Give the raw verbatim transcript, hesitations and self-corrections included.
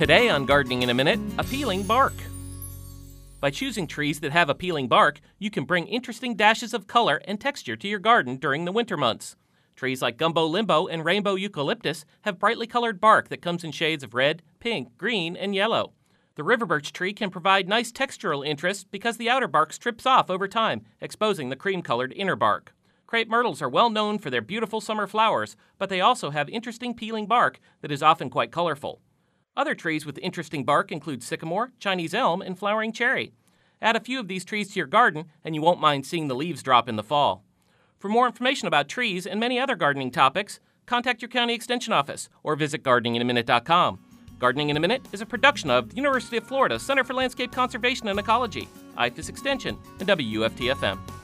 Today on Gardening in a Minute, appealing bark. By choosing trees that have appealing bark, you can bring interesting dashes of color and texture to your garden during the winter months. Trees like gumbo limbo and rainbow eucalyptus have brightly colored bark that comes in shades of red, pink, green, and yellow. The river birch tree can provide nice textural interest because the outer bark strips off over time, exposing the cream-colored inner bark. Crepe myrtles are well known for their beautiful summer flowers, but they also have interesting peeling bark that is often quite colorful. Other trees with interesting bark include sycamore, Chinese elm, and flowering cherry. Add a few of these trees to your garden, and you won't mind seeing the leaves drop in the fall. For more information about trees and many other gardening topics, contact your county extension office or visit gardening in a minute dot com. Gardening in a Minute is a production of the University of Florida Center for Landscape Conservation and Ecology, I F A S Extension, and W U F T F M.